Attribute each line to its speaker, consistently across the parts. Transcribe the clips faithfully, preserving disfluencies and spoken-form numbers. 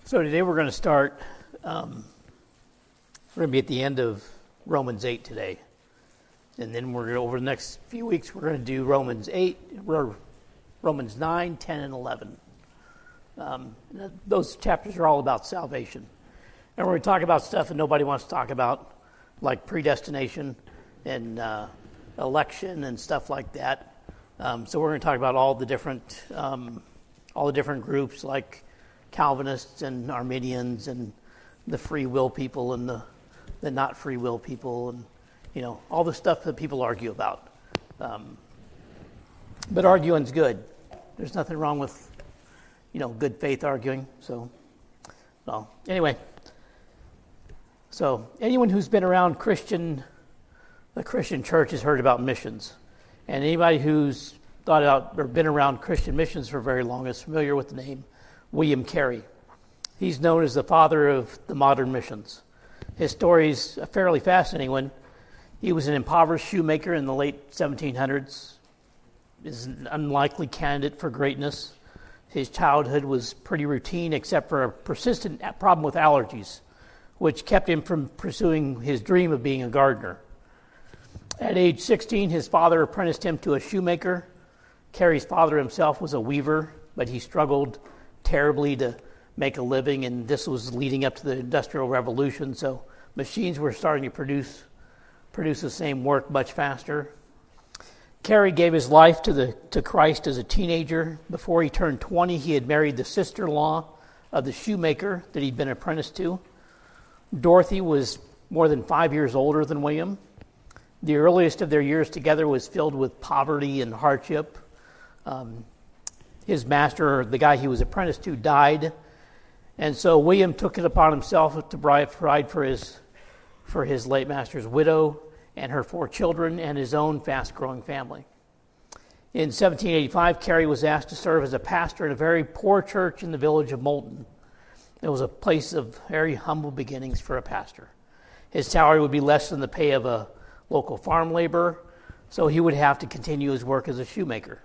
Speaker 1: So today we're going to start, um, we're going to be at the end of Romans eight today. And then we're going to, over the next few weeks, we're going to do Romans eight, Romans nine, ten, and eleven. Um, those chapters are all about salvation. And we're going to talk about stuff that nobody wants to talk about, like predestination and uh, election and stuff like that. Um, so we're going to talk about all the different, um, all the different groups, like Calvinists and Arminians and the free will people and the, the not free will people and, you know, all the stuff that people argue about. Um, but arguing's good. There's nothing wrong with, you know, good faith arguing. So, well, anyway. So anyone who's been around Christian, the Christian church has heard about missions. And anybody who's thought about or been around Christian missions for very long is familiar with the name William Carey. He's known as the father of the modern missions. His story's a fairly fascinating one. He was an impoverished shoemaker in the late seventeen hundreds. Is an unlikely candidate for greatness. His childhood was pretty routine except for a persistent problem with allergies, which kept him from pursuing his dream of being a gardener. At age sixteen, his father apprenticed him to a shoemaker. Carey's father himself was a weaver, but he struggled terribly to make a living, and this was leading up to the Industrial Revolution, so machines were starting to produce produce the same work much faster. Carey gave his life to the to Christ as a teenager. Before he turned twenty, he had married the sister-in-law of the shoemaker that he'd been apprenticed to. Dorothy was more than five years older than William. The earliest of their years together was filled with poverty and hardship. Um, his master, the guy he was apprenticed to, died, and so William took it upon himself to provide for his for his late master's widow and her four children and his own fast-growing family. In seventeen eighty-five, Carey was asked to serve as a pastor in a very poor church in the village of Moulton. It was a place of very humble beginnings for a pastor. His salary would be less than the pay of a local farm laborer, so he would have to continue his work as a shoemaker.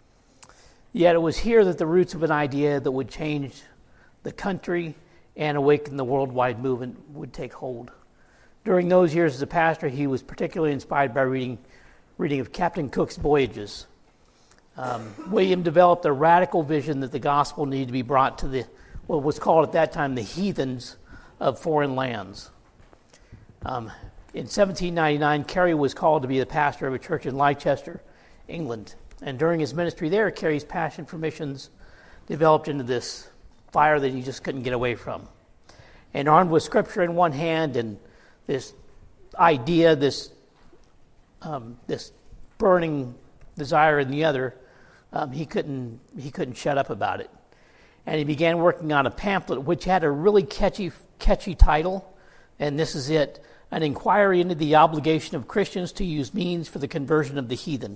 Speaker 1: Yet it was here that the roots of an idea that would change the country and awaken the worldwide movement would take hold. During those years as a pastor, he was particularly inspired by reading reading of Captain Cook's voyages. Um, William developed a radical vision that the gospel needed to be brought to the what was called at that time the heathens of foreign lands. Um, in seventeen ninety-nine, Carey was called to be the pastor of a church in Leicester, England. And during his ministry there, Carey's passion for missions developed into this fire that he just couldn't get away from. And armed with Scripture in one hand and this idea, this um, this burning desire in the other, um, he couldn't he couldn't shut up about it. And he began working on a pamphlet which had a really catchy catchy title, and this is it: An Inquiry into the Obligation of Christians to Use Means for the Conversion of the Heathen.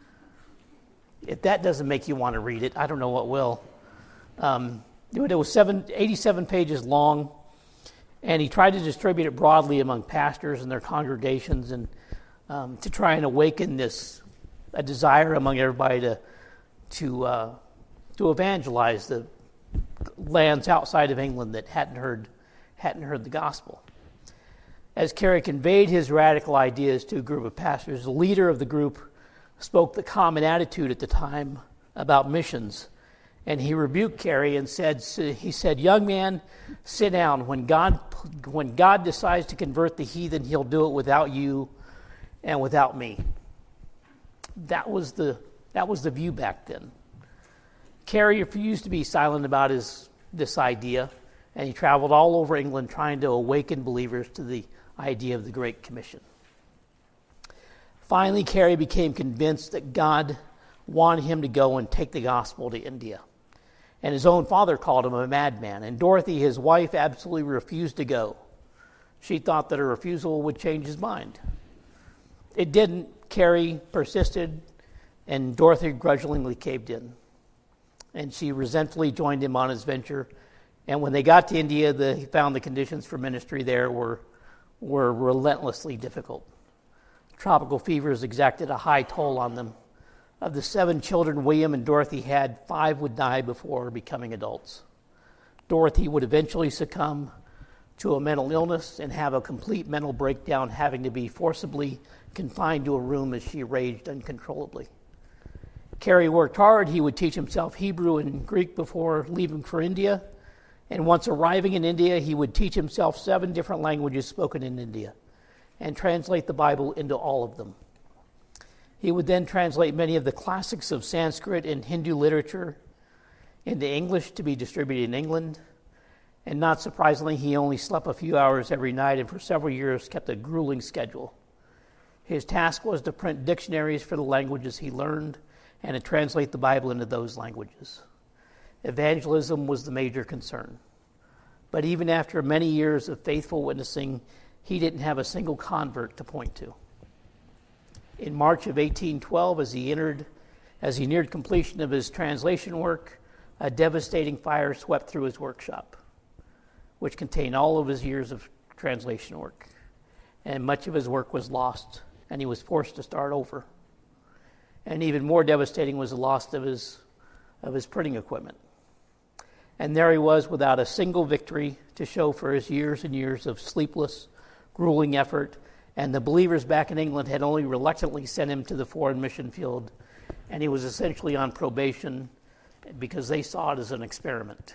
Speaker 1: If that doesn't make you want to read it, I don't know what will. Um, it was seven, eighty-seven pages long, and he tried to distribute it broadly among pastors and their congregations, and um, to try and awaken this a desire among everybody to to uh, to evangelize the lands outside of England that hadn't heard hadn't heard the gospel. As Carey conveyed his radical ideas to a group of pastors, the leader of the group spoke the common attitude at the time about missions. And he rebuked Carey and said, he said, "Young man, sit down. When God, when God decides to convert the heathen, he'll do it without you and without me." That was the that was the view back then. Carey refused to be silent about his this idea, and he traveled all over England trying to awaken believers to the idea of the Great Commission. Finally, Carey became convinced that God wanted him to go and take the gospel to India. And his own father called him a madman. And Dorothy, his wife, absolutely refused to go. She thought that her refusal would change his mind. It didn't. Carey persisted, and Dorothy grudgingly caved in. And she resentfully joined him on his venture. And when they got to India, the, he found the conditions for ministry there were, were relentlessly difficult. Tropical fevers exacted a high toll on them. Of the seven children William and Dorothy had, five would die before becoming adults. Dorothy would eventually succumb to a mental illness and have a complete mental breakdown, having to be forcibly confined to a room as she raged uncontrollably. Carey worked hard. He would teach himself Hebrew and Greek before leaving for India. And once arriving in India, he would teach himself seven different languages spoken in India and translate the Bible into all of them. He would then translate many of the classics of Sanskrit and Hindu literature into English to be distributed in England. And not surprisingly, he only slept a few hours every night and for several years kept a grueling schedule. His task was to print dictionaries for the languages he learned and to translate the Bible into those languages. Evangelism was the major concern. But even after many years of faithful witnessing, he didn't have a single convert to point to. In March of eighteen twelve, as he entered, as he neared completion of his translation work, a devastating fire swept through his workshop, which contained all of his years of translation work. And much of his work was lost, and he was forced to start over. And even more devastating was the loss of his, of his printing equipment. And there he was without a single victory to show for his years and years of sleepless, grueling effort. And the believers back in England had only reluctantly sent him to the foreign mission field. And he was essentially on probation because they saw it as an experiment.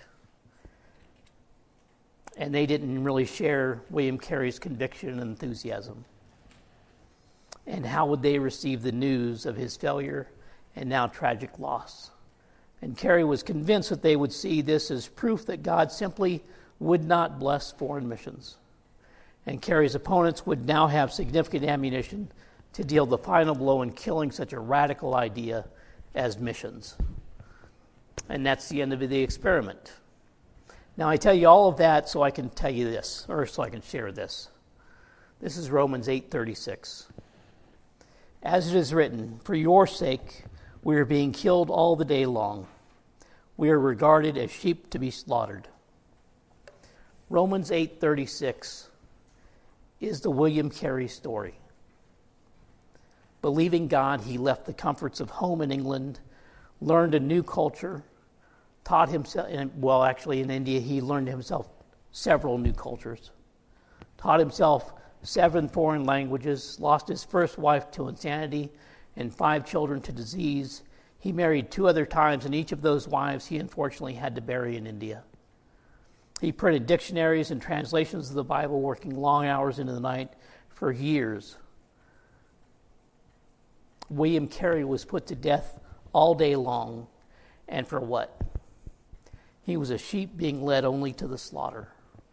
Speaker 1: And they didn't really share William Carey's conviction and enthusiasm. And how would they receive the news of his failure and now tragic loss? And Carey was convinced that they would see this as proof that God simply would not bless foreign missions. And Carey's opponents would now have significant ammunition to deal the final blow in killing such a radical idea as missions. And that's the end of the experiment. Now, I tell you all of that so I can tell you this, or so I can share this. This is Romans eight thirty-six. As it is written, for your sake we are being killed all the day long. We are regarded as sheep to be slaughtered. Romans eight thirty-six is the William Carey story. Believing God, he left the comforts of home in England, learned a new culture, taught himself, well, actually in India, he learned himself several new cultures, taught himself seven foreign languages, lost his first wife to insanity and five children to disease. He married two other times, and each of those wives he unfortunately had to bury in India. He printed dictionaries and translations of the Bible, working long hours into the night for years. William Carey was put to death all day long, and for what? He was a sheep being led only to the slaughter.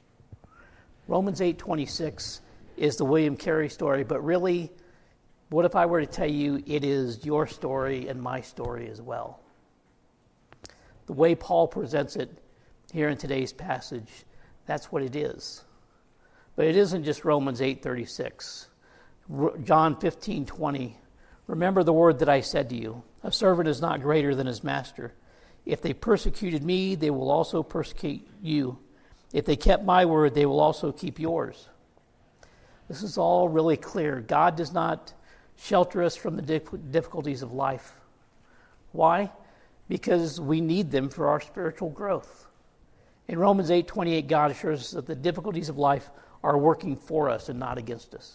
Speaker 1: Romans eight twenty-six is the William Carey story, but really, what if I were to tell you it is your story and my story as well? The way Paul presents it here in today's passage, that's what it is. But it isn't just Romans eight thirty-six. John fifteen twenty, remember the word that I said to you, a servant is not greater than his master. If they persecuted me, they will also persecute you. If they kept my word, they will also keep yours. This is all really clear. God does not shelter us from the difficulties of life. Why? Because we need them for our spiritual growth. In Romans eight twenty-eight, God assures us that the difficulties of life are working for us and not against us.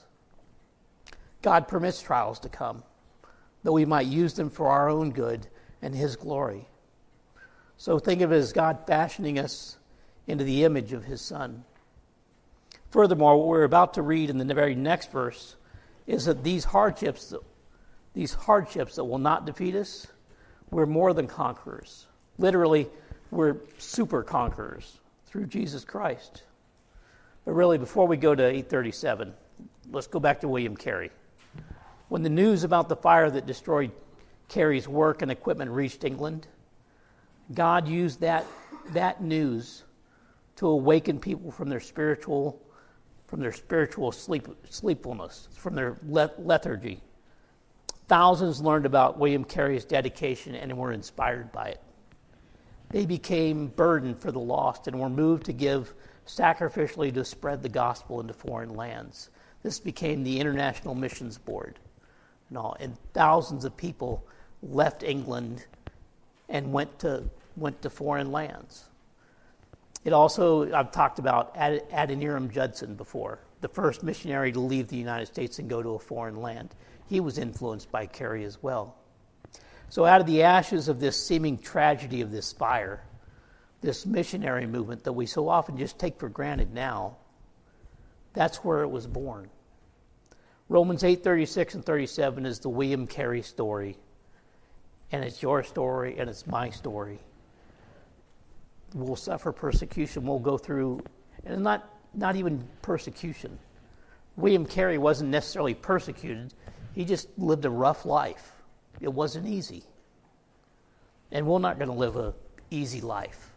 Speaker 1: God permits trials to come, that we might use them for our own good and his glory. So think of it as God fashioning us into the image of his Son. Furthermore, what we're about to read in the very next verse is that these hardships, these hardships that will not defeat us, we're more than conquerors. Literally, we're super conquerors through Jesus Christ. But really, before we go to eight thirty-seven, let's go back to William Carey. When the news about the fire that destroyed Carey's work and equipment reached England, God used that, that news to awaken people from their spiritual from their spiritual sleep, sleepfulness, from their lethargy. Thousands learned about William Carey's dedication and were inspired by it. They became burdened for the lost and were moved to give sacrificially to spread the gospel into foreign lands. This became the International Missions Board. And, all, and thousands of people left England and went to went to foreign lands. It also, I've talked about Ad, Adoniram Judson before, the first missionary to leave the United States and go to a foreign land. He was influenced by Carey as well. So out of the ashes of this seeming tragedy of this fire, this missionary movement that we so often just take for granted now, that's where it was born. Romans eight thirty-six and thirty-seven is the William Carey story. And it's your story and it's my story. We'll suffer persecution. We'll go through, and not, not even persecution. William Carey wasn't necessarily persecuted. He just lived a rough life. It wasn't easy. And we're not going to live an easy life.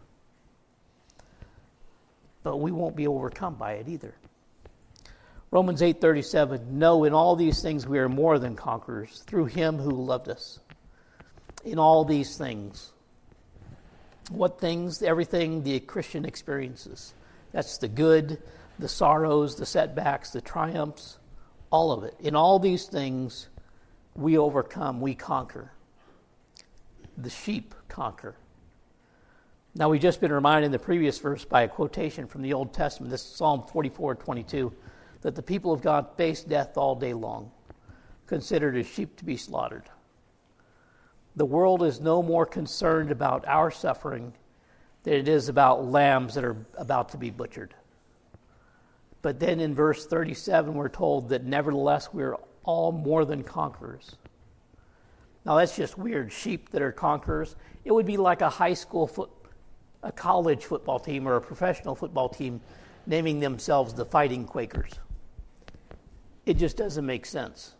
Speaker 1: But we won't be overcome by it either. Romans eight thirty-seven, no, in all these things we are more than conquerors through him who loved us. In all these things. What things? Everything the Christian experiences. That's the good, the sorrows, the setbacks, the triumphs, all of it. In all these things, we overcome, we conquer. The sheep conquer. Now, we've just been reminded in the previous verse by a quotation from the Old Testament, this is Psalm forty-four twenty-two, that the people of God face death all day long, considered as sheep to be slaughtered. The world is no more concerned about our suffering than it is about lambs that are about to be butchered. But then in verse thirty-seven, we're told that nevertheless we're all more than conquerors. Now that's just weird. Sheep that are conquerors. It would be like a high school foot, a college football team or a professional football team naming themselves the Fighting Quakers. It just doesn't make sense.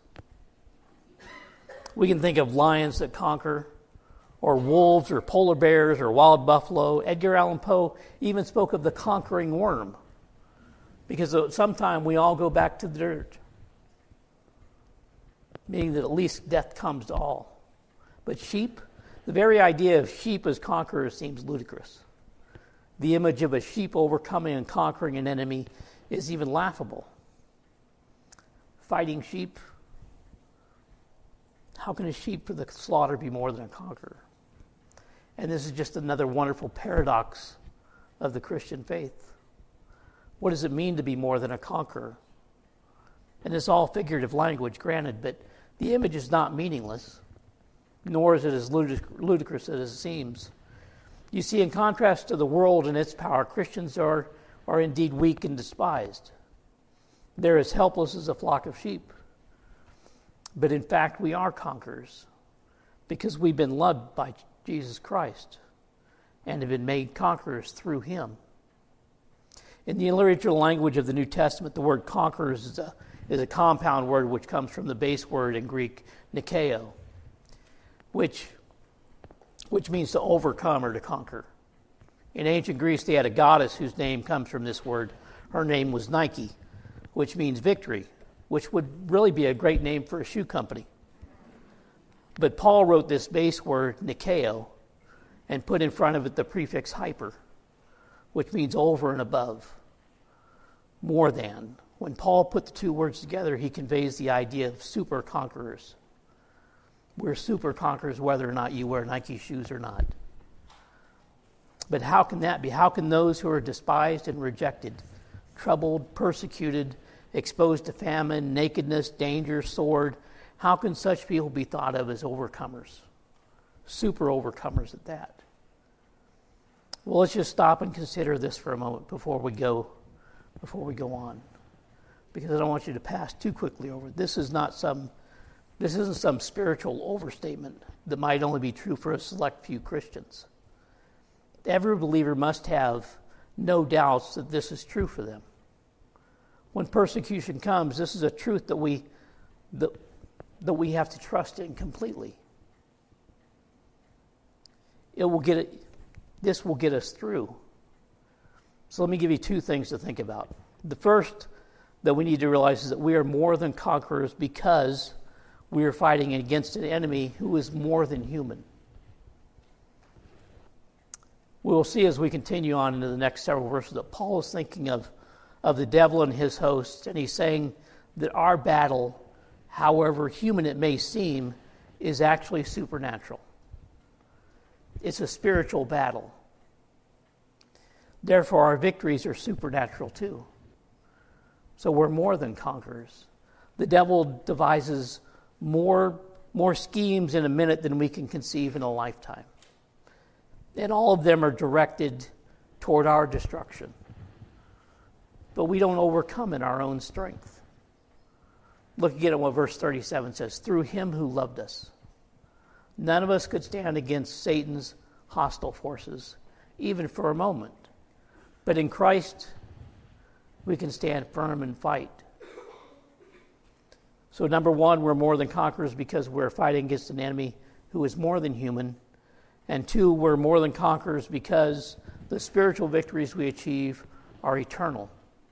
Speaker 1: We can think of lions that conquer, or wolves, or polar bears, or wild buffalo. Edgar Allan Poe even spoke of the conquering worm, because at some time we all go back to the dirt, meaning that at least death comes to all. But sheep, the very idea of sheep as conquerors seems ludicrous. The image of a sheep overcoming and conquering an enemy is even laughable. Fighting sheep. How can a sheep for the slaughter be more than a conqueror? And this is just another wonderful paradox of the Christian faith. What does it mean to be more than a conqueror? And it's all figurative language, granted, but the image is not meaningless, nor is it as ludic- ludicrous as it seems. You see, in contrast to the world and its power, Christians are, are indeed weak and despised. They're as helpless as a flock of sheep. But in fact, we are conquerors because we've been loved by Jesus Christ and have been made conquerors through him. In the original language of the New Testament, the word conquerors is a, is a compound word which comes from the base word in Greek, nikeo, which, which means to overcome or to conquer. In ancient Greece, they had a goddess whose name comes from this word. Her name was Nike, which means victory, which would really be a great name for a shoe company. But Paul wrote this base word, nikeo, and put in front of it the prefix hyper, which means over and above, more than. When Paul put the two words together, he conveys the idea of super conquerors. We're super conquerors whether or not you wear Nike shoes or not. But how can that be? How can those who are despised and rejected, troubled, persecuted, exposed to famine, nakedness, danger, sword, how can such people be thought of as overcomers? Super overcomers at that. Well, let's just stop and consider this for a moment before we go before we go on. Because I don't want you to pass too quickly over it. This is not some this isn't some spiritual overstatement that might only be true for a select few Christians. Every believer must have no doubts that this is true for them. When persecution comes, this is a truth that we that, that we have to trust in completely. It will get it, this will get us through. So let me give you two things to think about. The first that we need to realize is that we are more than conquerors because we are fighting against an enemy who is more than human. We will see as we continue on into the next several verses that Paul is thinking of of the devil and his hosts, and he's saying that our battle, however human it may seem, is actually supernatural. It's a spiritual battle. Therefore, our victories are supernatural too. So we're more than conquerors. The devil devises more, more schemes in a minute than we can conceive in a lifetime. And all of them are directed toward our destruction. But we don't overcome in our own strength. Look again at what verse thirty-seven says. Through him who loved us. None of us could stand against Satan's hostile forces, even for a moment. But in Christ, we can stand firm and fight. So number one, we're more than conquerors because we're fighting against an enemy who is more than human. And two, we're more than conquerors because the spiritual victories we achieve are eternal.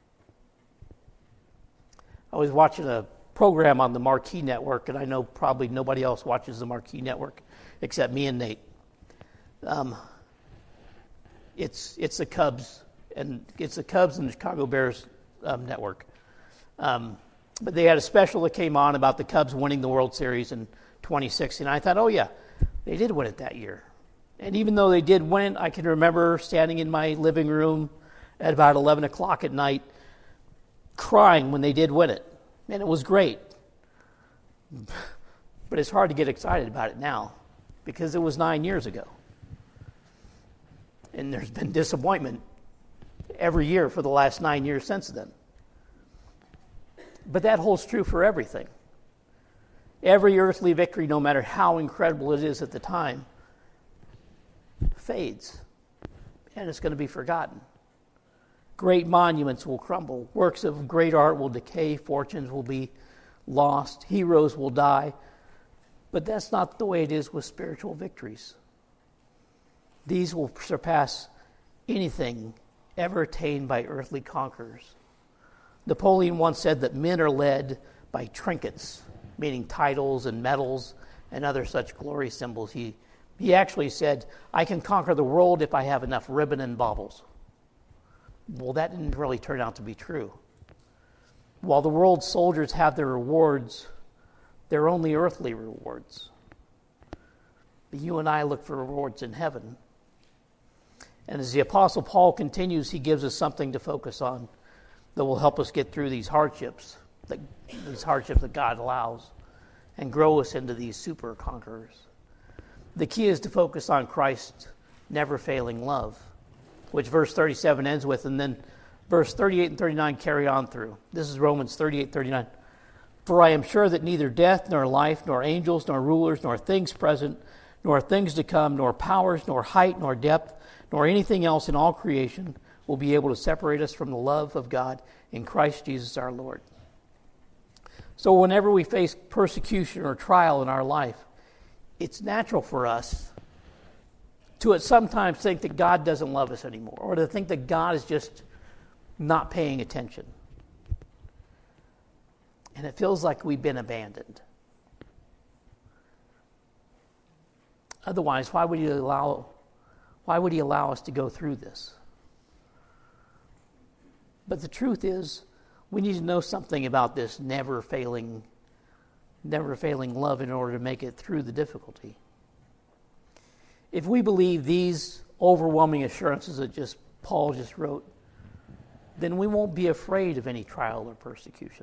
Speaker 1: I was watching a program on the Marquee Network, and I know probably nobody else watches the Marquee Network except me and Nate. Um, it's it's the Cubs, and it's the Cubs and the Chicago Bears um, network. Um, but they had a special that came on about the Cubs winning the World Series in twenty sixteen. I thought, oh yeah, they did win it that year. And even though they did win, I can remember standing in my living room at about eleven o'clock at night, crying when they did win it. And it was great. But it's hard to get excited about it now because it was nine years ago. And there's been disappointment every year for the last nine years since then. But that holds true for everything. Every earthly victory, no matter how incredible it is at the time, fades. And it's going to be forgotten. Great monuments will crumble. Works of great art will decay. Fortunes will be lost. Heroes will die. But that's not the way it is with spiritual victories. These will surpass anything ever attained by earthly conquerors. Napoleon once said that men are led by trinkets, meaning titles and medals and other such glory symbols. He, he actually said, I can conquer the world if I have enough ribbon and baubles. Well, that didn't really turn out to be true. While the world's soldiers have their rewards, they're only earthly rewards. But you and I look for rewards in heaven. And as the Apostle Paul continues, he gives us something to focus on that will help us get through these hardships, that, these hardships that God allows, and grow us into these super conquerors. The key is to focus on Christ's never-failing love, which verse thirty-seven ends with, and then verse thirty-eight and thirty-nine carry on through. This is Romans thirty-eight thirty-nine. For I am sure that neither death, nor life, nor angels, nor rulers, nor things present, nor things to come, nor powers, nor height, nor depth, nor anything else in all creation will be able to separate us from the love of God in Christ Jesus our Lord. So whenever we face persecution or trial in our life, it's natural for us to at sometimes think that God doesn't love us anymore, or to think that God is just not paying attention. And it feels like we've been abandoned. Otherwise, why would he allow, why would he allow us to go through this? But the truth is, we need to know something about this never failing, never failing love in order to make it through the difficulty. If we believe these overwhelming assurances that just Paul just wrote, then we won't be afraid of any trial or persecution.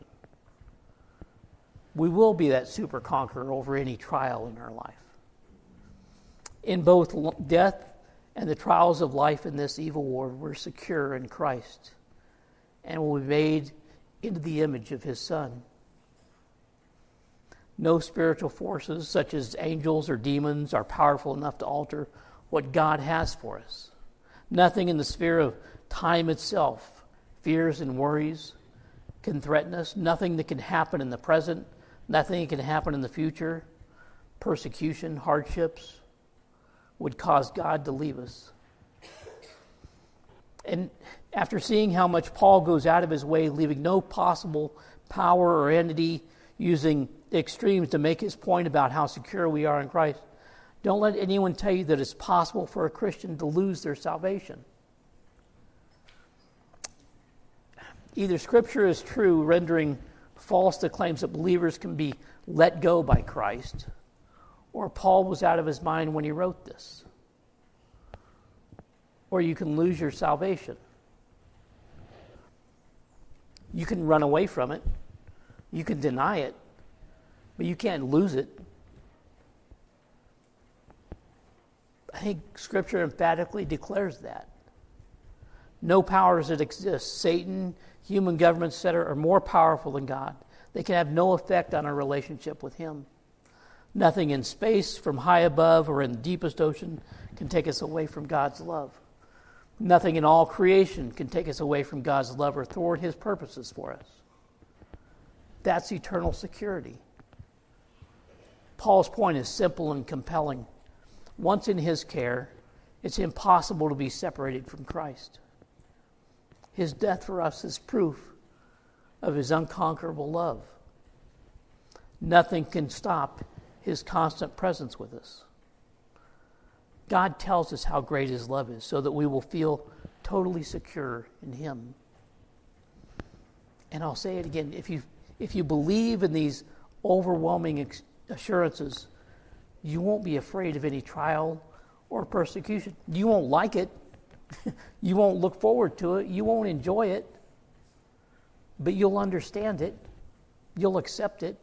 Speaker 1: We will be that super conqueror over any trial in our life. In both death and the trials of life in this evil world, we're secure in Christ and will be made into the image of his Son. No spiritual forces, such as angels or demons, are powerful enough to alter what God has for us. Nothing in the sphere of time itself, fears and worries, can threaten us. Nothing that can happen in the present, nothing that can happen in the future, persecution, hardships, would cause God to leave us. And after seeing how much Paul goes out of his way, leaving no possible power or entity, using extremes to make his point about how secure we are in Christ, don't let anyone tell you that it's possible for a Christian to lose their salvation. Either Scripture is true, rendering false the claims that believers can be let go by Christ, or Paul was out of his mind when he wrote this. or you can lose your salvation. You can run away from it. You can deny it, but you can't lose it. I think Scripture emphatically declares that. No powers that exist, Satan, human governments, et cetera, are more powerful than God. They can have no effect on our relationship with Him. Nothing in space, from high above or in the deepest ocean, can take us away from God's love. Nothing in all creation can take us away from God's love or thwart His purposes for us. That's eternal security. Paul's point is simple and compelling. Once in His care, it's impossible to be separated from Christ. His death for us is proof of His unconquerable love. Nothing can stop His constant presence with us. God tells us how great His love is so that we will feel totally secure in Him. And I'll say it again, if you if you believe in these overwhelming ex- assurances, you won't be afraid of any trial or persecution. You won't like it. You won't look forward to it. You won't enjoy it. But you'll understand it. You'll accept it.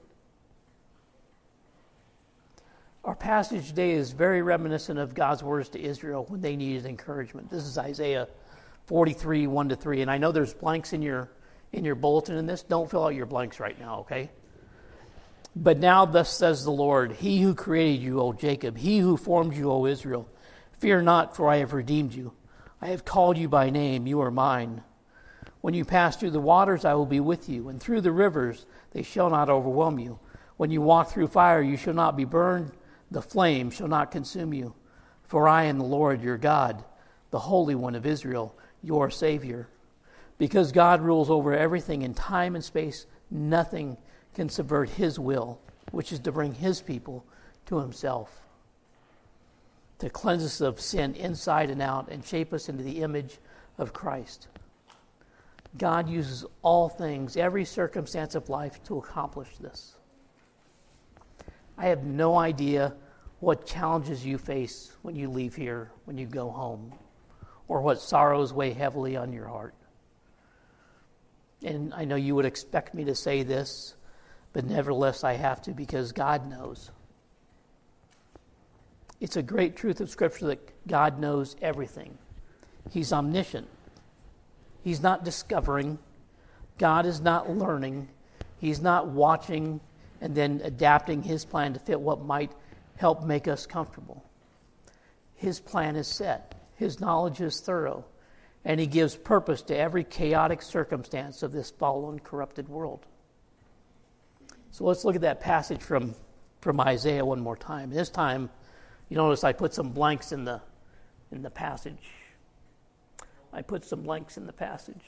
Speaker 1: Our passage today is very reminiscent of God's words to Israel when they needed encouragement. This is Isaiah forty-three, one to three. And I know there's blanks in your in your bulletin in this. Don't fill out your blanks right now, okay? But now thus says the Lord, He who created you, O Jacob, He who formed you, O Israel, fear not, for I have redeemed you. I have called you by name, you are mine. When you pass through the waters, I will be with you, and through the rivers, they shall not overwhelm you. When you walk through fire, you shall not be burned, the flame shall not consume you. For I am the Lord your God, the Holy One of Israel, your Savior. Because God rules over everything in time and space, nothing can subvert His will, which is to bring His people to Himself, to cleanse us of sin inside and out and shape us into the image of Christ. God uses all things, every circumstance of life, to accomplish this. I have no idea what challenges you face when you leave here, when you go home, or what sorrows weigh heavily on your heart. And I know you would expect me to say this, but nevertheless I have to, because God knows. It's a great truth of Scripture that God knows everything. He's omniscient. He's not discovering. God is not learning. He's not watching and then adapting His plan to fit what might help make us comfortable. His plan is set. His knowledge is thorough. And He gives purpose to every chaotic circumstance of this fallen, corrupted world. So let's look at that passage from, from Isaiah one more time. This time, you notice I put some blanks in the in the passage. I put some blanks in the passage.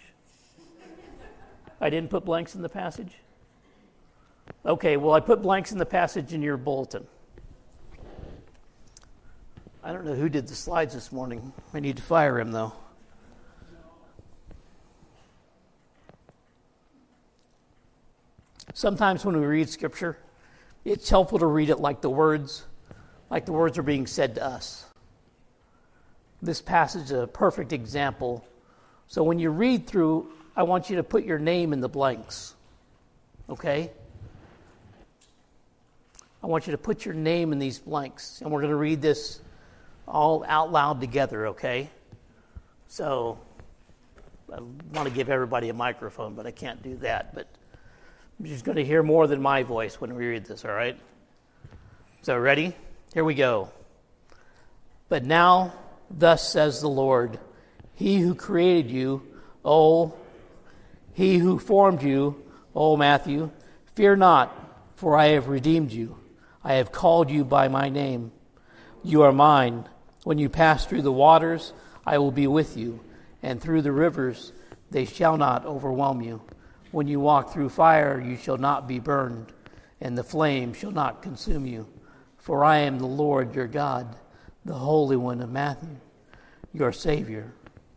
Speaker 1: I didn't put blanks in the passage? Okay, well, I put blanks in the passage in your bulletin. I don't know who did the slides this morning. I need to fire him, though. Sometimes when we read Scripture, it's helpful to read it like the words, like the words are being said to us. This passage is a perfect example. So when you read through, I want you to put your name in the blanks. Okay? I want you to put your name in these blanks. And we're going to read this all out loud together, okay? So I want to give everybody a microphone, but I can't do that. But I'm just going to hear more than my voice when we read this, all right? So ready? Here we go. But now, thus says the Lord, He who created you, O, He who formed you, O Matthew, fear not, for I have redeemed you. I have called you by my name. You are mine. When you pass through the waters, I will be with you, and through the rivers, they shall not overwhelm you. When you walk through fire, you shall not be burned, and the flame shall not consume you. For I am the Lord your God, the Holy One of Matthew, your Savior.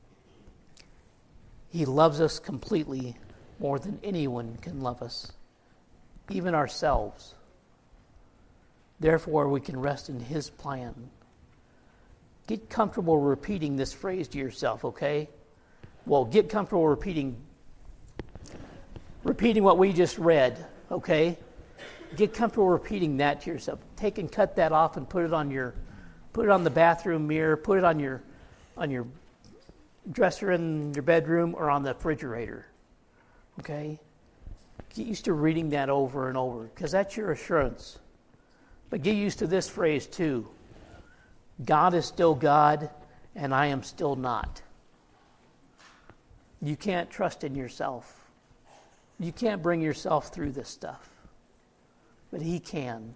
Speaker 1: He loves us completely, more than anyone can love us, even ourselves. Therefore, we can rest in His plan. get comfortable repeating this phrase to yourself, okay? Well, get comfortable repeating repeating what we just read, okay? Get comfortable repeating that to yourself. Take and cut that off and put it on your put it on the bathroom mirror, put it on your on your dresser in your bedroom or on the refrigerator. Okay? Get used to reading that over and over, because that's your assurance. But get used to this phrase too. God is still God, and I am still not. You can't trust in yourself. You can't bring yourself through this stuff. But He can.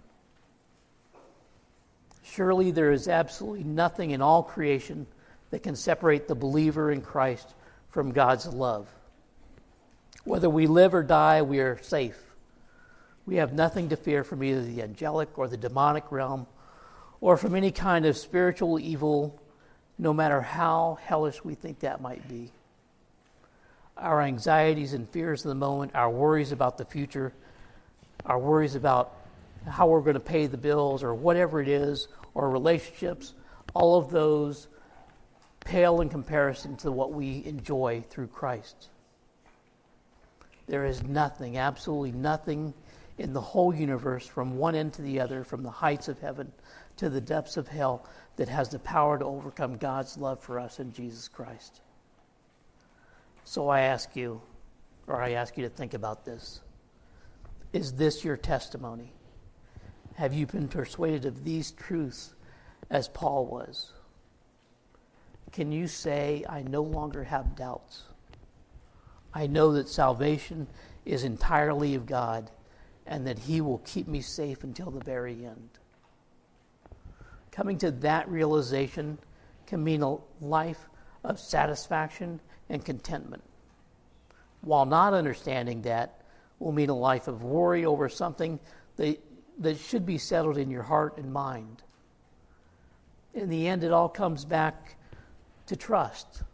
Speaker 1: Surely there is absolutely nothing in all creation that can separate the believer in Christ from God's love. Whether we live or die, we are safe. We have nothing to fear from either the angelic or the demonic realm, or from any kind of spiritual evil, no matter how hellish we think that might be. Our anxieties and fears of the moment, our worries about the future, our worries about how we're going to pay the bills or whatever it is, or relationships, all of those pale in comparison to what we enjoy through Christ. There is nothing, absolutely nothing in the whole universe, from one end to the other, from the heights of heaven to the depths of hell, that has the power to overcome God's love for us in Jesus Christ. So I ask you, or I ask you to think about this. Is this your testimony? Have you been persuaded of these truths as Paul was? Can you say, I no longer have doubts? I know that salvation is entirely of God, and that He will keep me safe until the very end. Coming to that realization can mean a life of satisfaction and contentment. While not understanding that will mean a life of worry over something that, that should be settled in your heart and mind. In the end, it all comes back to trust.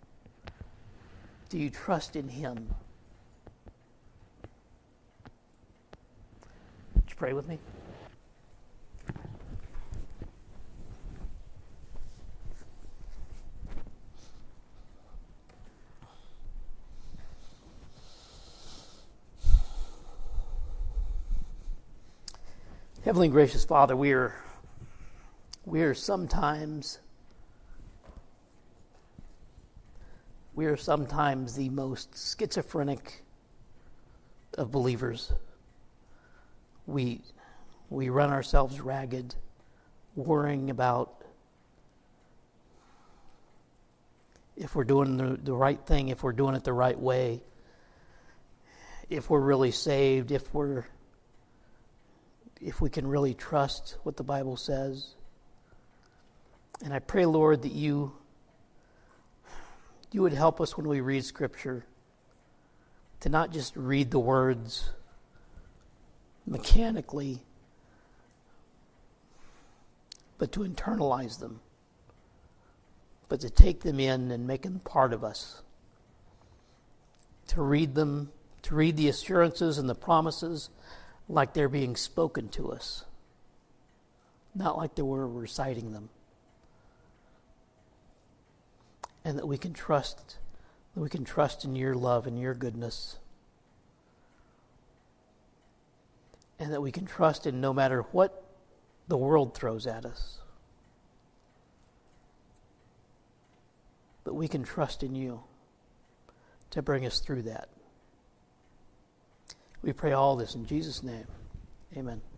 Speaker 1: Do you trust in Him? Would you pray with me? Heavenly and gracious Father, we are, we are sometimes we are sometimes the most schizophrenic of believers. We we run ourselves ragged, worrying about if we're doing the, the right thing, if we're doing it the right way, if we're really saved, if we're if we can really trust what the Bible says. And I pray, Lord, that you, you would help us when we read Scripture to not just read the words mechanically, but to internalize them, but to take them in and make them part of us. To read them, to read the assurances and the promises like they're being spoken to us, not like they were reciting them. And that we can trust, that we can trust in your love and your goodness. And that we can trust in no matter what the world throws at us. But we can trust in you to bring us through that. We pray all this in Jesus' name. Amen.